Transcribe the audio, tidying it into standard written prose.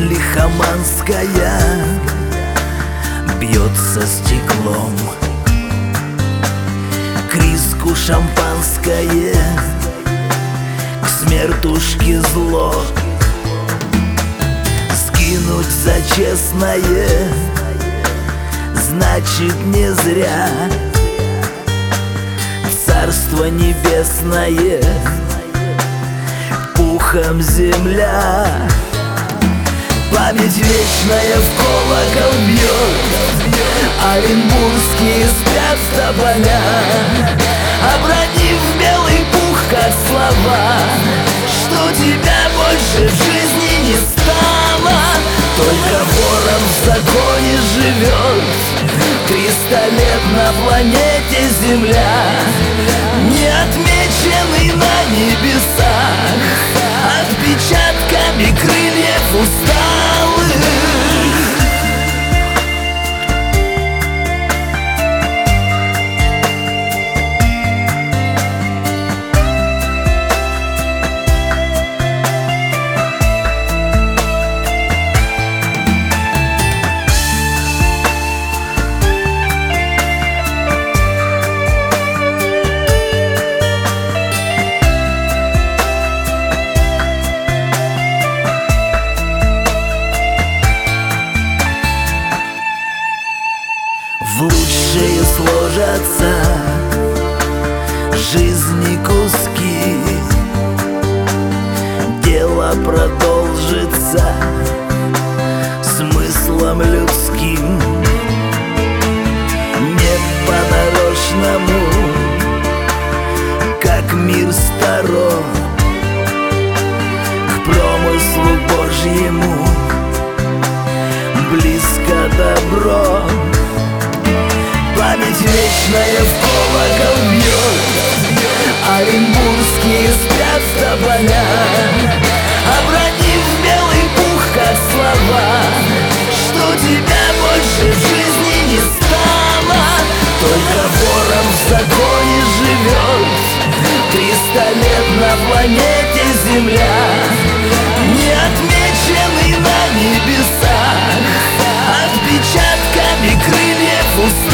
лихоманская бьется стеклом, к риску шампанское, к смертушке зло. Сгинуть за честное значит не зря. Царство небесное, пухом земля. Память вечная в колокол бьет, оренбургские спят тополя, обронив белый пух, как слова, что тебя больше в жизни не стало. Только ворон в законе живет, 300 лет на планете Земля, не отмеченный на небесах отпечатками крыльев усталых. В лучшие сложатся жизни куски, дело продолжится смыслом людским, не по-нарочному, как мир сторон, к промыслу Божьему близко добро. Память вечная в колокол бьет, оренбургские спят тополя, обронив белый пух, как слова, что тебя больше в жизни не стало. Только ворон в законе живет, 300 лет на планете Земля, не отмеченный на небесах отпечатками крыльев усталых.